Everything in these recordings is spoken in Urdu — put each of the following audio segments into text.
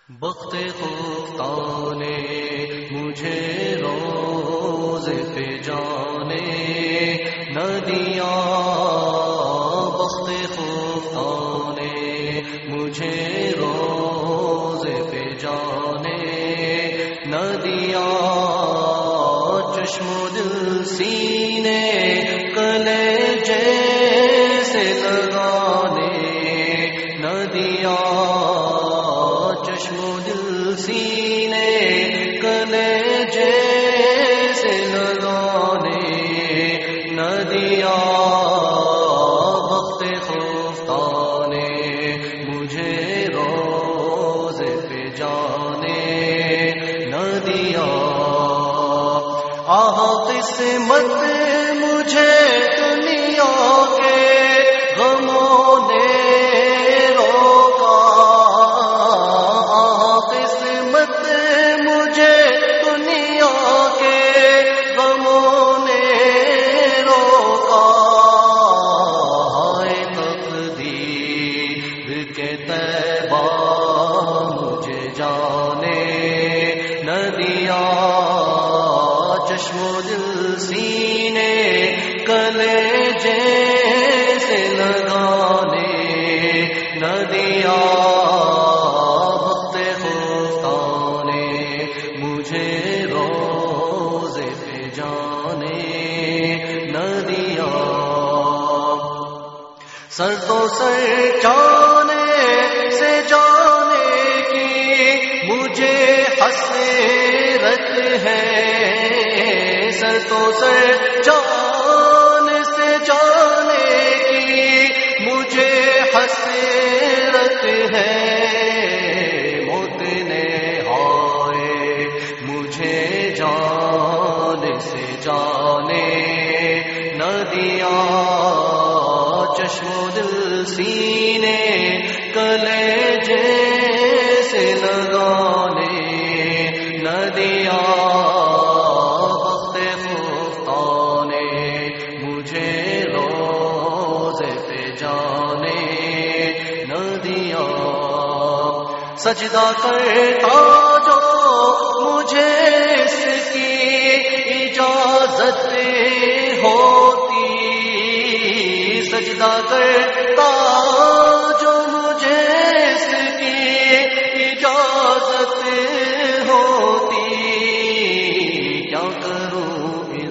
بخت خفتان مجھے روز پہ جانے نہ دیا، بخت خفتان مجھے روز پہ جانے نہ دیا، چشم و دل سینے کلیجے سے لگانے نہ دیا، چشم و دل سینے کلیجے سے لگانے نہ دیا، بخت خفتان مجھے روز پہ جانے نہ دیا، آہ قسمت مجھے دنیا کے غموں نے روکا، آہ قسمت مجھے دنیا کے غموں نے روکا، ہائے تقدیر کے طیبہ مجھے جانے نہ دیا، چشم و دل سینے کلیجے سے لگانے نہ دیا، بخت خفتان مجھے روز پہ جانے نہ دیا، سر تو سر جانے سے جانے کی مجھے حسرت ہے، سر تو سر جان سے جانے کی مجھے حسرت ہے، موت نے ہائے مجھے جان سے جانے نہ دیا، چشم و دل سینے کلیجے سے لگانے نہ دیا، مجھے روز پہ جانے نہ دیا، سجدہ کرتا جو مجھے اس کی اجازت ہوتی، سجدہ کرتا جو مجھے اس کی اجازت ہوتی، کیا کروں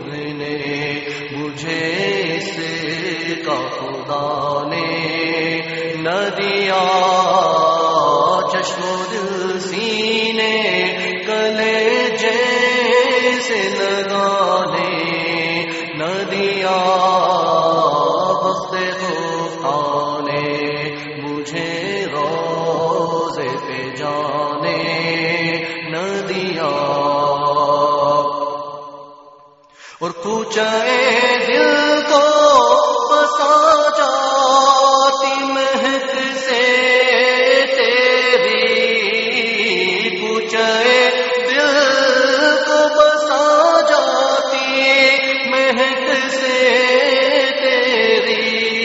مجھے اس کا خدا نے نہ دیا، چشم و دل سینے کلیجے سے لگانے نہ دیا، بخت خفتان مجھے روز پہ جانے نہ دیا، اور کوچے دل کو بسا جاتی مہک سے تیری، کوچے دل کو بسا جاتی مہک سے تیری،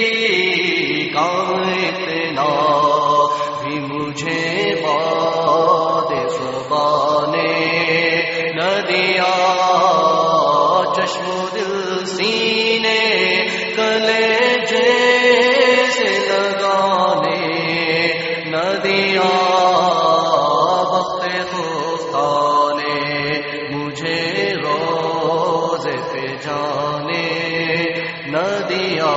کام اتنا بھی مجھے باد زبانے نہ دیا، چشم و دل سینے کلیجے سے لگانے نہ دیا، بخت خفتان مجھے روز پہ جانے نہ دیا،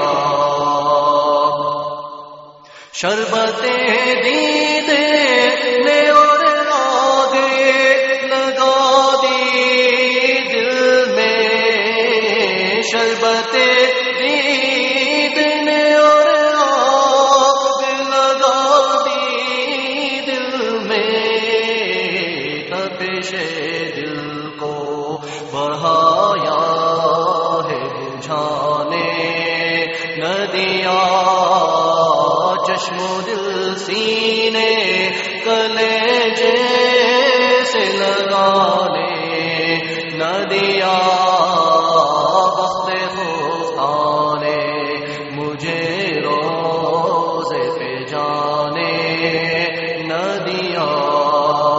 شربت دید نے اور آگے لگا دی دل میں، شربت دید نے اور آگ لگا دی دل میں، تپش دل کو بڑھایا ہے بجھانے نہ دیا، چشم و دل سینے کلیجے سے لگانے نہ دیا، بخت خفتان مجھے روز پہ جانے نہ دیا۔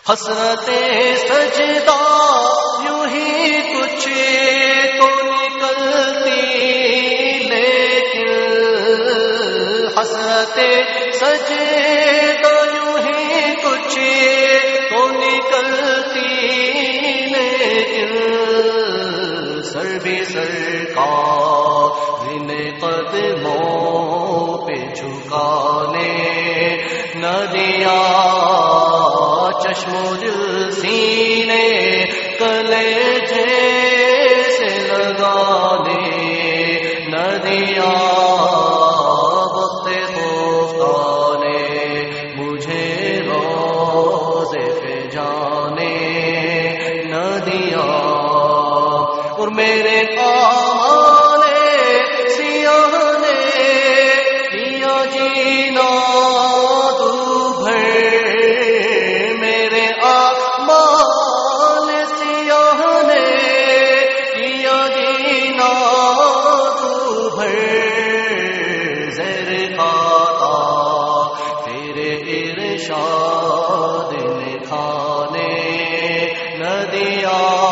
حسرت سجدہ یوں ہی کچھ تو نکلتی، لیکن حسرت سجدہ یوں ہی کچھ تو نکلتی، لیکن سر بھی سرکار نے قدموں پہ جھکانے نہ دیا، چشم و دل سینے کلیجے سے لگانے نہ دیا، وقت خفتہ نے مجھے روزے پہ جانے نہ دیا، اور میرے آمال سیاہ نے کیا جینا ارشاد نے کھانے نہ دیا،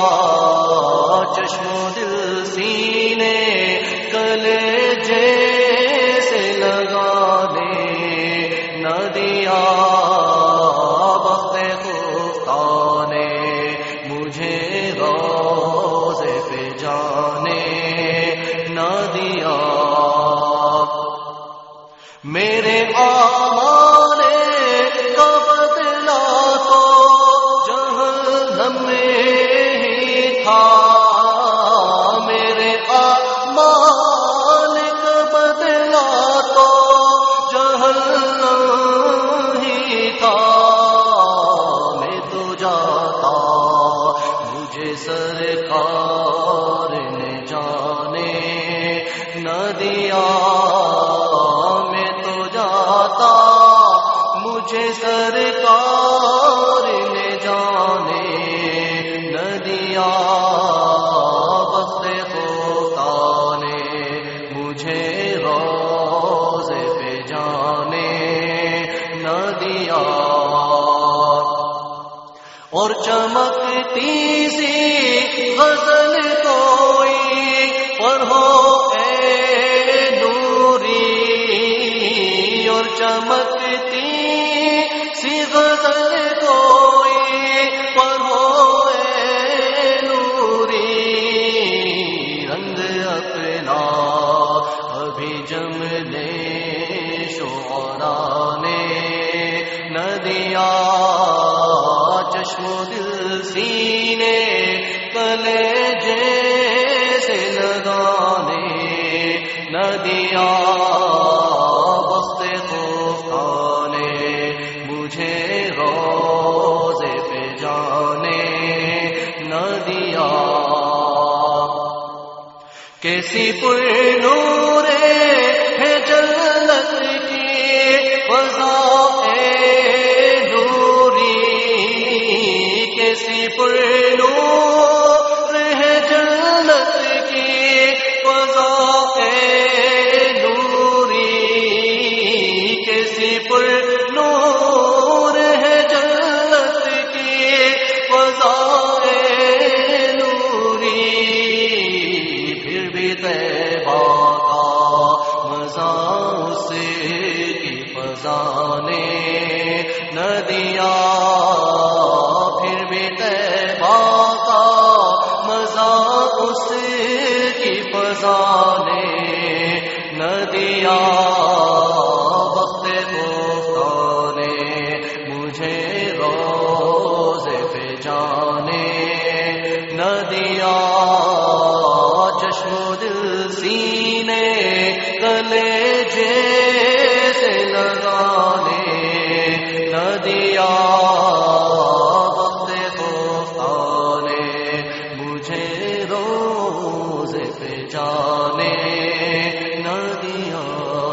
چشم و دل سینے کلیجے سے لگانے نہ دیا، وقت خفتہ نے مجھے روزے پہ جانے نہ دیا، میرے آمال کا بدلہ تو جہنم میں ہی تھا، میرے آمال کا بدلہ تو جہنم ہی تھا، میں تو جاتا مجھے سرکار نے جانے نہ دیا، مجھے سرکار نے جانے نہ دیا، وقت خفتہ نے مجھے روزے پہ جانے نہ دیا، اور چمکتی سی غزل کوئی پڑھو اے نوری، اور چمکتی سی غزل کوئی پڑھو اے نوری، رنگ اپنا ابھی جملے شعراء نے نہ دیا، چشم و دل سینے کلیجے سے لگانے نہ دیا، وقت خفتہ نے مجھے روزے پہ جانے نہ دیا، کیسی پر نور ہے جنت کی فضا اے نوری، کیسی پر نور ہے جنت کی فضا اے نوری، کیسی پر نور ہے جنت کی فضا اے نوری، پھر بھی طیبہ کا مزہ اس کی فضا نے نہ دیا، پھر بھی طیبہ کا مزہ اس کی فضا نے نہ دیا، وقت خفتہ نے مجھے روزے پہ جانے نہ دیا، چشم و دل سینے کلیجے سے لگانے نہ دیا، وقت خفتہ نے مجھے روزے پہ جانے نہ دیا۔